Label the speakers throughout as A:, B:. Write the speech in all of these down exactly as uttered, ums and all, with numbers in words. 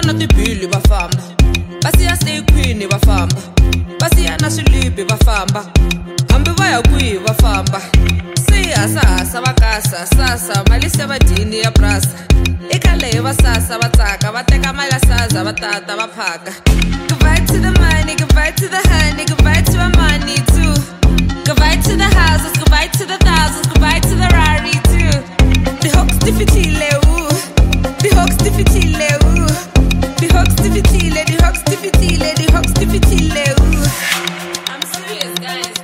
A: na tibili va famba, basiya stay queen va famba, basiya na swilipi va famba, hambi va ya kwihi va famba. Siya sasa va kasa sasa mali se va dini ya prasa, eka leyi va sasa va tsaka va teka mali ya saza va tata va phaka. Goodbye to the money, goodbye to the honey, goodbye to our money too. Goodbye to the houses, goodbye to the thousands, goodbye to the Rari too. The hooks difficile, ooh. The hooks difficile, ooh. The hooks difficile, the hooks difficile, the hooks difficile, ooh. I'm serious, guys.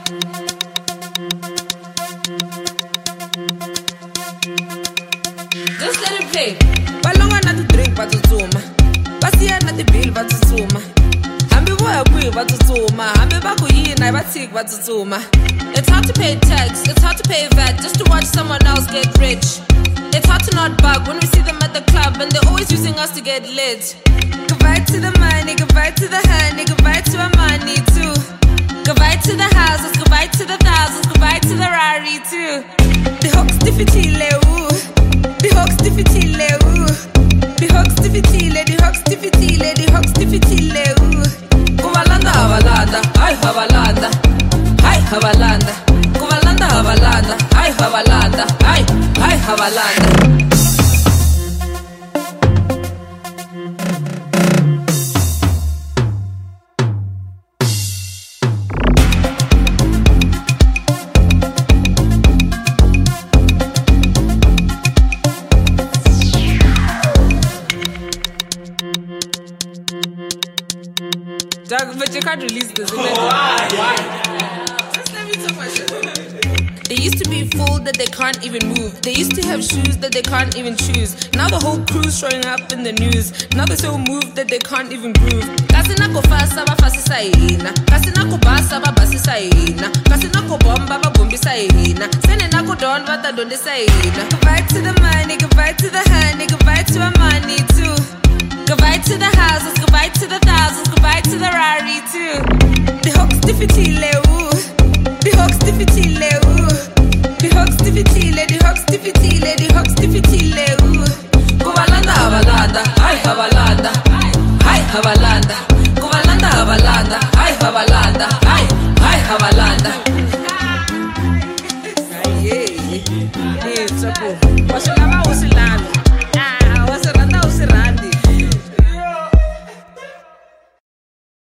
A: Just let it play. Balonga na to drink but to zuma. Basiya na the bill but to zuma. Hambi boya kwi but to zuma. Hambi baku yina but sick but to zuma. It's hard to pay tax, it's hard to pay V A T just to watch someone else get rich. It's hard to not bug when we see them at the club and they're always using us to get lit. Goodbye to the money, goodbye to the honey, goodbye to our money too. Goodbye to the houses, goodbye to the thousands, goodbye to the Rari too. The hooks difficile, ooh. The hooks difficile, ooh. The hooks difficile, the hooks difficile, the hooks difficile, ooh. Kuvalanda havalanda, ay havalanda, ay havalanda. Kuvalanda havalanda, ay havalanda, ay, ay havalanda. Doug, but you can't release this. Why? Why? Just let me talk my shit. They used to be fooled that they can't even move. They used to have shoes that they can't even choose. Now the whole crew's showing up in the news. Now they're so moved that they can't even groove. Kasi nako fasa ba fasisa hina. Kasi nako basa ba basisa hina. Kasi nako bomba ba bombisa hina. Sene nako don ba ta dondisa hina. Goodbye to the money, goodbye to the honey, goodbye to our money too. Goodbye to the houses, goodbye to the thousands, goodbye to the Rari too. The hooks difficile, ooh. The hooks difficile, ooh. The hooks difficile, the hooks difficile, the hooks difficile, ooh. Kuvalanda havalanda, ay havalanda, ay havalanda. Kuvalanda havalanda, ay havalanda, ay, ay havalanda. Ay, yeah, yeah, it's a cool. What's your name?